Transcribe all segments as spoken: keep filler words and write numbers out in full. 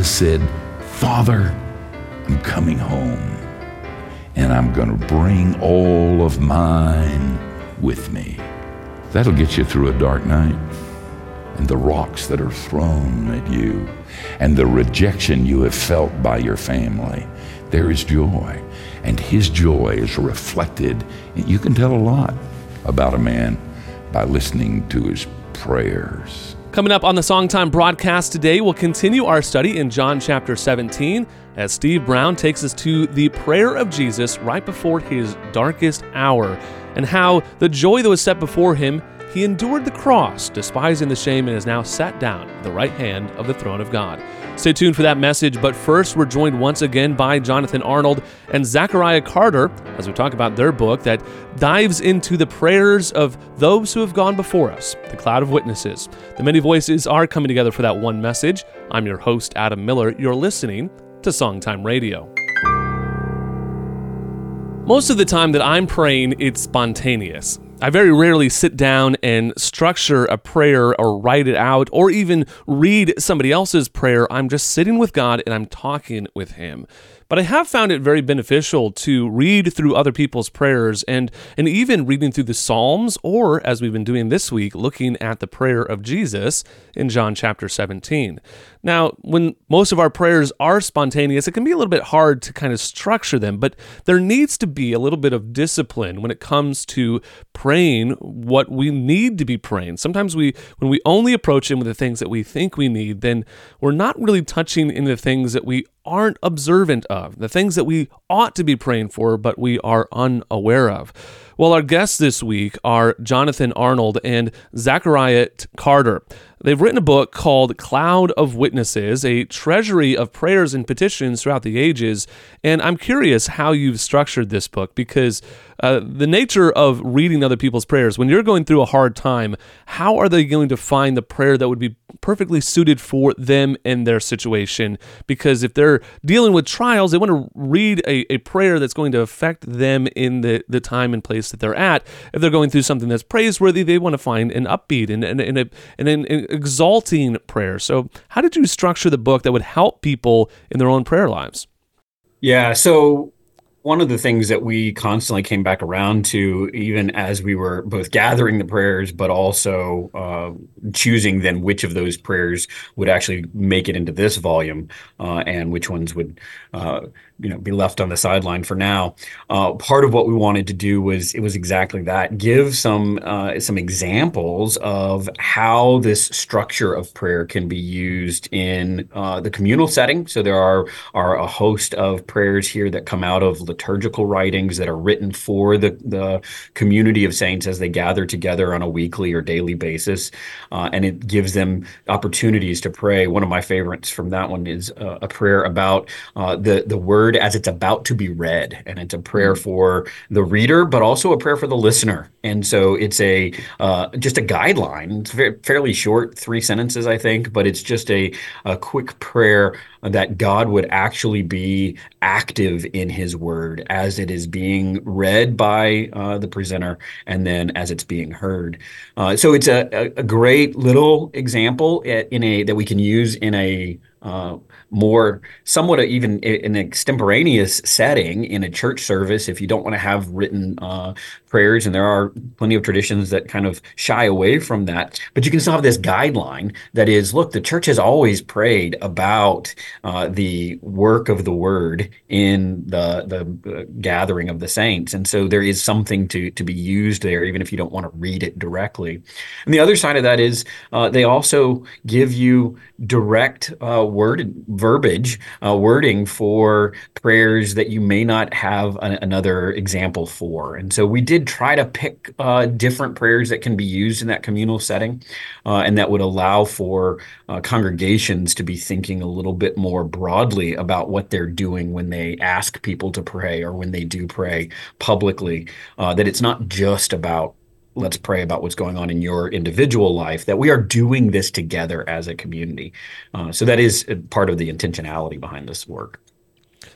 Jesus said, Father, I'm coming home, and I'm going to bring all of mine with me. That'll get you through a dark night, and the rocks that are thrown at you, and the rejection you have felt by your family. There is joy, and his joy is reflected. You can tell a lot about a man by listening to his prayers. Coming up on the Songtime broadcast today, we'll continue our study in John chapter seventeen as Steve Brown takes us to the prayer of Jesus right before his darkest hour, and how the joy that was set before him, he endured the cross, despising the shame, and is now sat down at the right hand of the throne of God. Stay tuned for that message, but first we're joined once again by Jonathan Arnold and Zachariah Carter as we talk about their book that dives into the prayers of those who have gone before us, the cloud of witnesses. The many voices are coming together for that one message. I'm your host, Adam Miller. You're listening to Songtime Radio. Most of the time that I'm praying, it's spontaneous. I very rarely sit down and structure a prayer or write it out or even read somebody else's prayer. I'm just sitting with God and I'm talking with Him. But I have found it very beneficial to read through other people's prayers and, and even reading through the Psalms, or as we've been doing this week, looking at the prayer of Jesus in John chapter seventeen. Now, when most of our prayers are spontaneous, it can be a little bit hard to kind of structure them, but there needs to be a little bit of discipline when it comes to praying what we need to be praying. Sometimes we, when we only approach Him with the things that we think we need, then we're not really touching in the things that we aren't observant of, the things that we ought to be praying for, but we are unaware of. Well, our guests this week are Jonathan Arnold and Zachariah Carter. They've written a book called Cloud of Witnesses, a treasury of prayers and petitions throughout the ages. And I'm curious how you've structured this book, because uh, the nature of reading other people's prayers, when you're going through a hard time, how are they going to find the prayer that would be perfectly suited for them and their situation? Because if they're dealing with trials, they want to read a, a prayer that's going to affect them in the, the time and place that they're at. If they're going through something that's praiseworthy, they want to find an upbeat and, and, and, a, and an exalting prayer. So how did you structure the book that would help people in their own prayer lives? Yeah, so one of the things that we constantly came back around to, even as we were both gathering the prayers, but also uh, choosing then which of those prayers would actually make it into this volume, uh, and which ones would uh, you know, be left on the sideline for now. Uh, part of what we wanted to do was, it was exactly that, give some uh, some examples of how this structure of prayer can be used in uh, the communal setting. So there are, are a host of prayers here that come out of liturgical writings that are written for the, the community of saints as they gather together on a weekly or daily basis. Uh, and it gives them opportunities to pray. One of my favorites from that one is uh, a prayer about uh, the, the word as it's about to be read. And it's a prayer for the reader, but also a prayer for the listener. And so it's a uh, just a guideline. It's very, fairly short, three sentences, I think, but it's just a, a quick prayer that God would actually be active in His word as it is being read by uh, the presenter and then as it's being heard. Uh, so it's a, a great little example in a that we can use in a uh, more somewhat even an extemporaneous setting in a church service if you don't want to have written uh, prayers, and there are plenty of traditions that kind of shy away from that. But you can still have this guideline that is, look, the church has always prayed about uh, the work of the word in the the uh, gathering of the saints, and so there is something to to be used there, even if you don't want to read it directly. And the other side of that is uh, they also give you direct uh, word verbiage, uh, wording for prayers that you may not have a, another example for. And so we did try to pick uh, different prayers that can be used in that communal setting, uh, and that would allow for uh, congregations to be thinking a little bit more broadly about what they're doing when they ask people to pray or when they do pray publicly, uh, that it's not just about let's pray about what's going on in your individual life, that we are doing this together as a community. Uh, so that is part of the intentionality behind this work.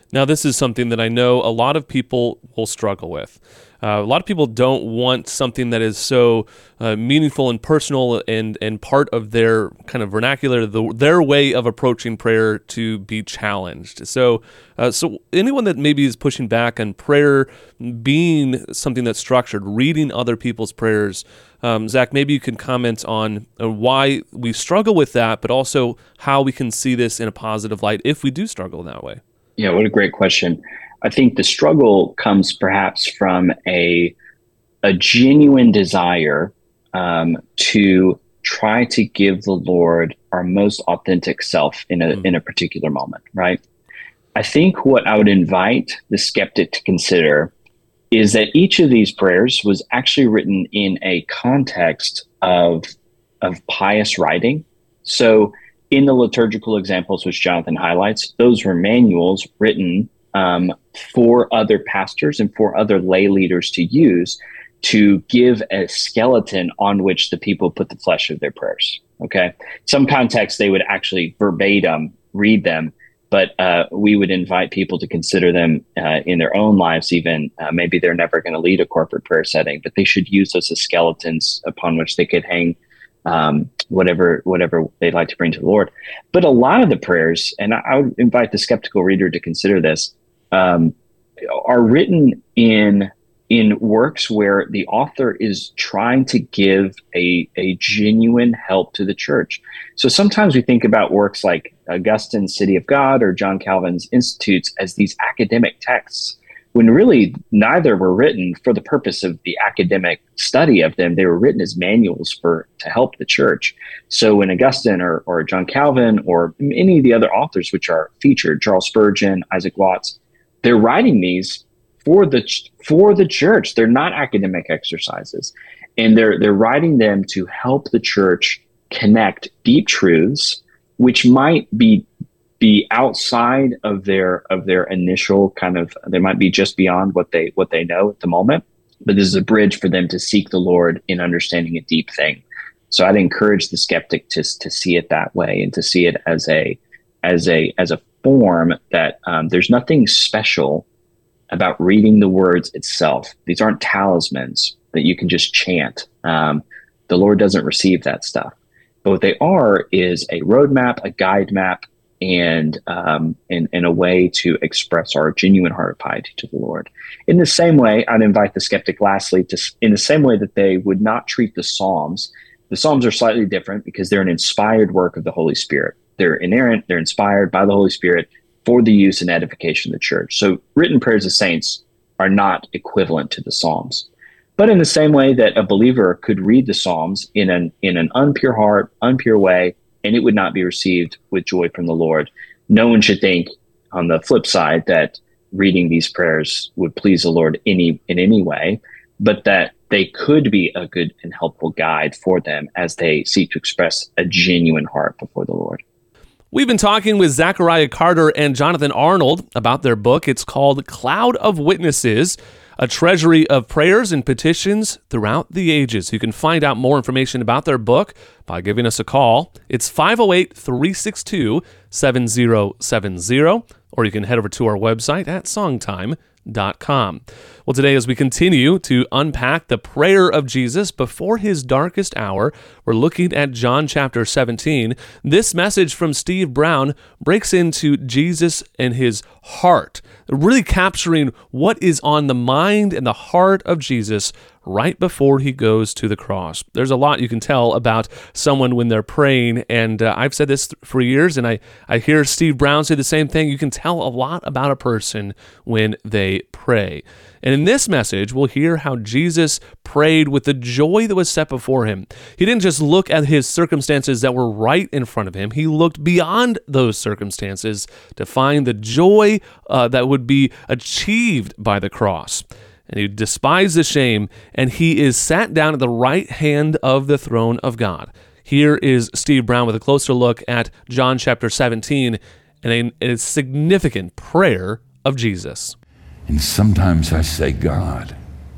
Now, this is something that I know a lot of people will struggle with. Uh, a lot of people don't want something that is so uh, meaningful and personal and, and part of their kind of vernacular, the, their way of approaching prayer, to be challenged. So, uh, so anyone that maybe is pushing back on prayer being something that's structured, reading other people's prayers, um, Zach, maybe you can comment on uh, why we struggle with that, but also how we can see this in a positive light if we do struggle in that way. Yeah, what a great question. I think the struggle comes perhaps from a a genuine desire um, to try to give the Lord our most authentic self in a mm. in a particular moment, right? I think what I would invite the skeptic to consider is that each of these prayers was actually written in a context of of pious writing. So in the liturgical examples which Jonathan highlights, those were manuals written um, for other pastors and for other lay leaders to use to give a skeleton on which the people put the flesh of their prayers. Okay. Some contexts, they would actually verbatim read them, but uh, we would invite people to consider them uh, in their own lives. Even uh, maybe they're never going to lead a corporate prayer setting, but they should use those as skeletons upon which they could hang um, whatever whatever they'd like to bring to the Lord. But a lot of the prayers, and I, I would invite the skeptical reader to consider this, um, are written in in works where the author is trying to give a, a genuine help to the church. So sometimes we think about works like Augustine's City of God or John Calvin's Institutes as these academic texts, when really neither were written for the purpose of the academic study of them. They were written as manuals for to help the church. So when Augustine or, or John Calvin or any of the other authors which are featured, Charles Spurgeon, Isaac Watts, they're writing these for the for the church. They're not academic exercises, and they're they're writing them to help the church connect deep truths, which might be be outside of their of their initial kind of. They might be just beyond what they what they know at the moment, but this is a bridge for them to seek the Lord in understanding a deep thing. So I'd encourage the skeptic to to see it that way and to see it as a as a as a form that um, there's nothing special about reading the words itself. These aren't talismans that you can just chant. Um, the Lord doesn't receive that stuff. But what they are is a roadmap, a guide map, and um, in, in a way to express our genuine heart of piety to the Lord. In the same way, I'd invite the skeptic lastly to, in the same way that they would not treat the Psalms. The Psalms are slightly different because they're an inspired work of the Holy Spirit. They're inerrant, they're inspired by the Holy Spirit for the use and edification of the church. So written prayers of saints are not equivalent to the Psalms. But in the same way that a believer could read the Psalms in an in an unpure heart, unpure way, and it would not be received with joy from the Lord, no one should think on the flip side that reading these prayers would please the Lord any in any way, but that they could be a good and helpful guide for them as they seek to express a genuine heart before the Lord. We've been talking with Zachariah Carter and Jonathan Arnold about their book. It's called Cloud of Witnesses, a treasury of prayers and petitions throughout the ages. You can find out more information about their book by giving us a call. It's five oh eight, three six two, seven oh seven oh, or you can head over to our website at songtime dot com. Well, today, as we continue to unpack the prayer of Jesus before his darkest hour, we're looking at John chapter seventeen. This message from Steve Brown breaks into Jesus and his heart, really capturing what is on the mind and the heart of Jesus right before he goes to the cross. There's a lot you can tell about someone when they're praying, and uh, I've said this for years, and I, I hear Steve Brown say the same thing. You can tell a lot about a person when they pray. And in this message, we'll hear how Jesus prayed with the joy that was set before him. He didn't just look at his circumstances that were right in front of him. He looked beyond those circumstances to find the joy uh, that would be achieved by the cross. And he despised the shame, and he is sat down at the right hand of the throne of God. Here is Steve Brown with a closer look at John chapter seventeen and a, a significant prayer of Jesus. And sometimes I say, God,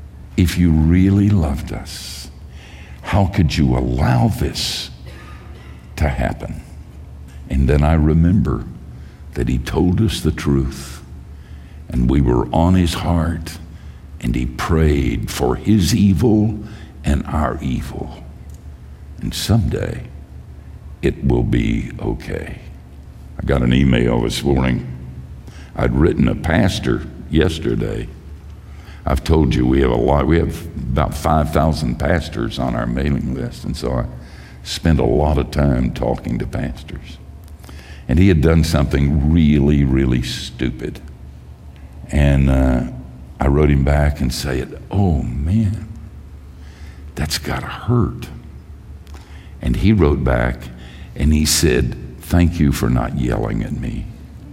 if you really loved us, how could you allow this to happen? And then I remember that he told us the truth, And we were on his heart, and he prayed for his evil and our evil. And someday it will be okay. I got an email this morning. I'd written a pastor yesterday. I've told you we have a lot, we have about five thousand pastors on our mailing list, and so I spent a lot of time talking to pastors. And he had done something really, really stupid. And uh, I wrote him back and said, oh man, that's gotta hurt. And he wrote back and he said, thank you for not yelling at me.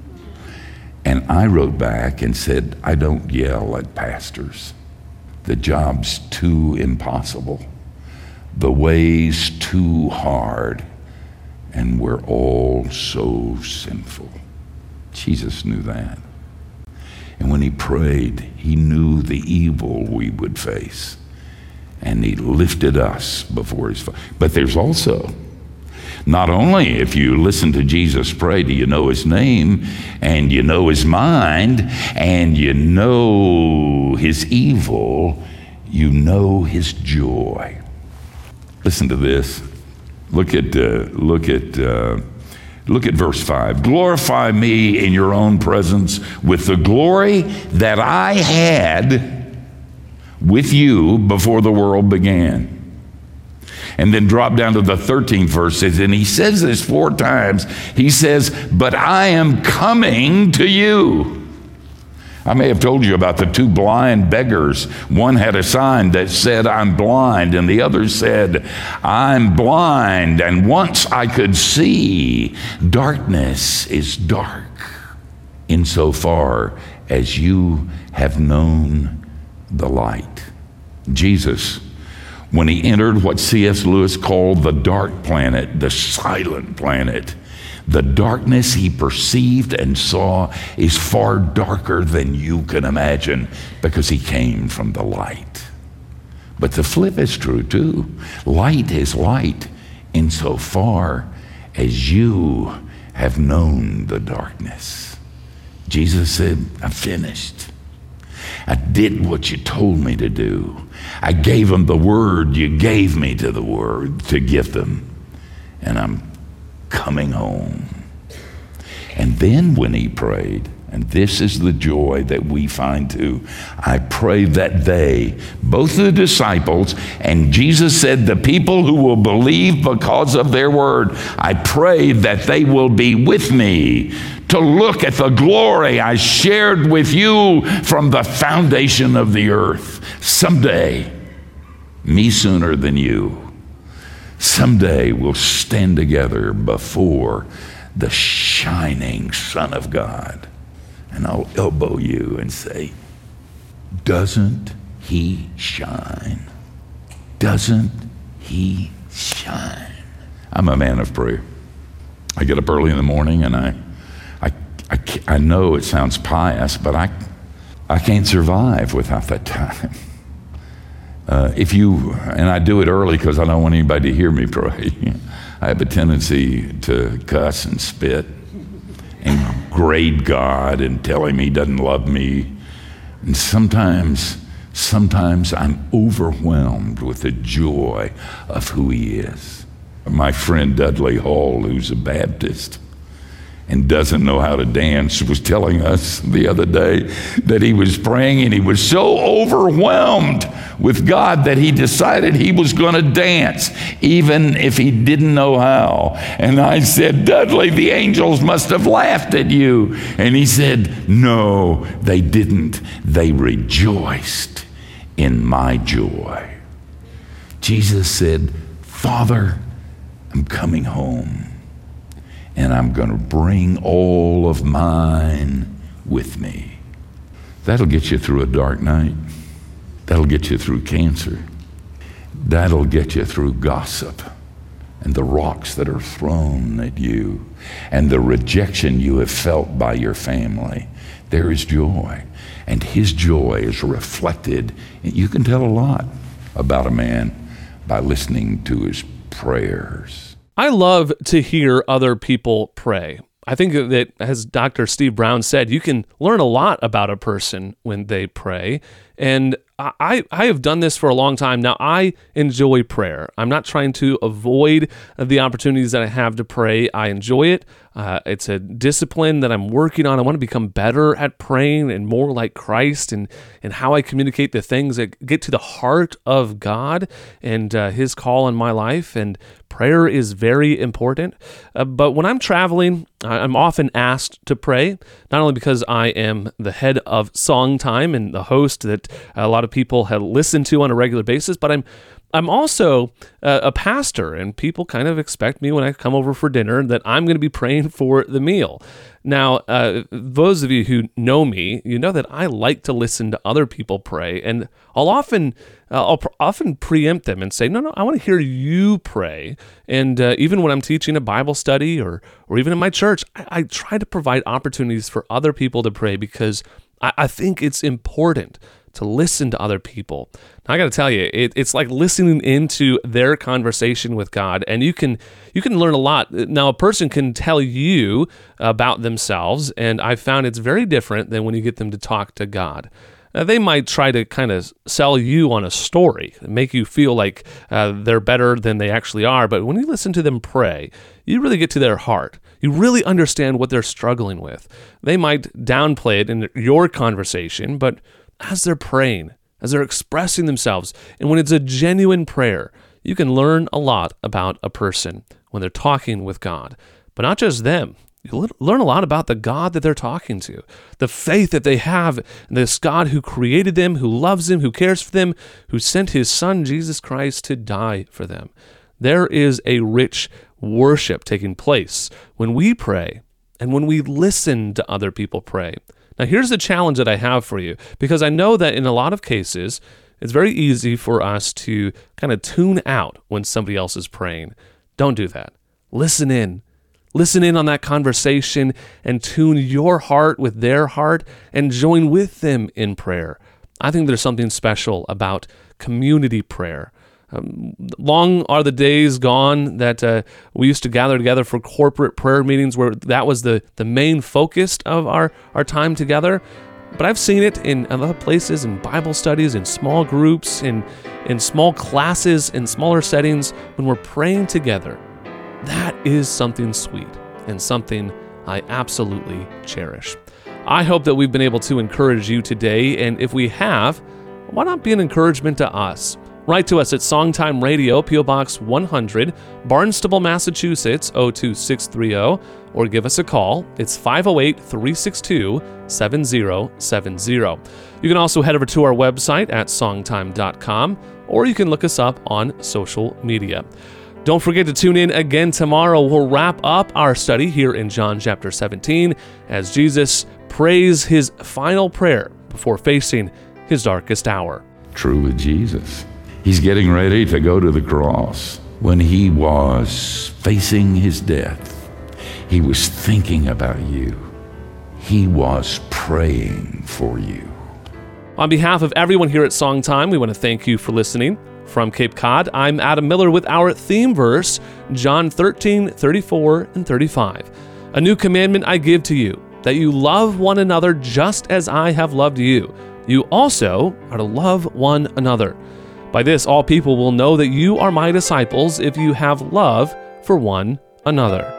And I wrote back and said, I don't yell at pastors. The job's too impossible. The way's too hard. And we're all so sinful. Jesus knew that. And when he prayed, he knew the evil we would face. And he lifted us before his Father. But there's also, not only if you listen to Jesus pray, do you know his name, and you know his mind, and you know his evil, you know his joy. Listen to this. Look at uh, look at uh, look at verse five. Glorify me in your own presence with the glory that I had with you before the world began. And then drop down to the thirteenth verse, and he says this four times. He says, but I am coming to you. I may have told you about the two blind beggars. One had a sign that said, I'm blind, and the other said, I'm blind, and once I could see. Darkness is dark insofar as you have known the light. Jesus, when he entered what C S Lewis called the dark planet, the silent planet, the darkness he perceived and saw is far darker than you can imagine because he came from the light. But the flip is true too. Light is light insofar as you have known the darkness. Jesus said, I'm finished. I did what you told me to do. I gave them the word you gave me to the word to give them. And I'm coming home. And then when he prayed, and this is the joy that we find too, I pray that they, both the disciples, and Jesus said the people who will believe because of their word, I pray that they will be with me to look at the glory I shared with you from the foundation of the earth. Someday, me sooner than you, someday we'll stand together before the shining Son of God. And I'll elbow you and say, doesn't he shine? Doesn't he shine? I'm a man of prayer. I get up early in the morning and I I, I, I know it sounds pious, but I, I can't survive without that time. Uh, if you, and I do it early because I don't want anybody to hear me pray. I have a tendency to cuss and spit and grade God and tell him he doesn't love me. And sometimes, sometimes I'm overwhelmed with the joy of who he is. My friend Dudley Hall, who's a Baptist and doesn't know how to dance, was telling us the other day that he was praying and he was so overwhelmed with God that he decided he was going to dance even if he didn't know how. And I said, Dudley, the angels must have laughed at you. And he said, no, they didn't. They rejoiced in my joy. Jesus said, Father, I'm coming home. And I'm going to bring all of mine with me. That'll get you through a dark night. That'll get you through cancer. That'll get you through gossip and the rocks that are thrown at you and the rejection you have felt by your family. There is joy. And his joy is reflected. You can tell a lot about a man by listening to his prayers. I love to hear other people pray. I think that, as Doctor Steve Brown said, you can learn a lot about a person when they pray. And I, I have done this for a long time. Now, I enjoy prayer. I'm not trying to avoid the opportunities that I have to pray. I enjoy it. Uh, it's a discipline that I'm working on. I want to become better at praying and more like Christ, and, and how I communicate the things that get to the heart of God and uh, His call in my life. And prayer is very important. Uh, but when I'm traveling, I'm often asked to pray, not only because I am the head of Song Time and the host that a lot of people have listened to on a regular basis, but I'm I'm also uh, a pastor, and people kind of expect me when I come over for dinner that I'm going to be praying for the meal. Now, uh, those of you who know me, you know that I like to listen to other people pray, and I'll often uh, I'll pr- often preempt them and say, no, no, I want to hear you pray. And uh, even when I'm teaching a Bible study, or or even in my church, I, I try to provide opportunities for other people to pray, because I, I think it's important to listen to other people. Now, I got to tell you, it, it's like listening into their conversation with God, and you can you can learn a lot. Now, a person can tell you about themselves, and I've found it's very different than when you get them to talk to God. Uh, they might try to kind of sell you on a story, make you feel like uh, they're better than they actually are, but when you listen to them pray, you really get to their heart. You really understand what they're struggling with. They might downplay it in your conversation, but as they're praying, as they're expressing themselves, and when it's a genuine prayer, you can learn a lot about a person when they're talking with God. But not just them. You learn a lot about the God that they're talking to, the faith that they have in this God who created them, who loves them, who cares for them, who sent His Son, Jesus Christ, to die for them. There is a rich worship taking place when we pray and when we listen to other people pray. Now, here's the challenge that I have for you, because I know that in a lot of cases, it's very easy for us to kind of tune out when somebody else is praying. Don't do that. Listen in. Listen in on that conversation and tune your heart with their heart and join with them in prayer. I think there's something special about community prayer. Um, long are the days gone that uh, we used to gather together for corporate prayer meetings where that was the, the main focus of our, our time together. But I've seen it in other places, in Bible studies, in small groups, in, in small classes, in smaller settings, when we're praying together. That is something sweet and something I absolutely cherish. I hope that we've been able to encourage you today, and if we have, why not be an encouragement to us? Write to us at Songtime Radio, P O Box one hundred, Barnstable, Massachusetts, oh two six three oh, or give us a call. It's five oh eight, three six two, seven oh seven oh. You can also head over to our website at songtime dot com, or you can look us up on social media. Don't forget to tune in again tomorrow. We'll wrap up our study here in John chapter seventeen as Jesus prays His final prayer before facing His darkest hour. True with Jesus. He's getting ready to go to the cross. When He was facing His death, He was thinking about you. He was praying for you. On behalf of everyone here at Songtime, we want to thank you for listening. From Cape Cod, I'm Adam Miller with our theme verse, John thirteen, thirty-four and thirty-five. A new commandment I give to you, that you love one another just as I have loved you. You also are to love one another. By this, all people will know that you are my disciples if you have love for one another.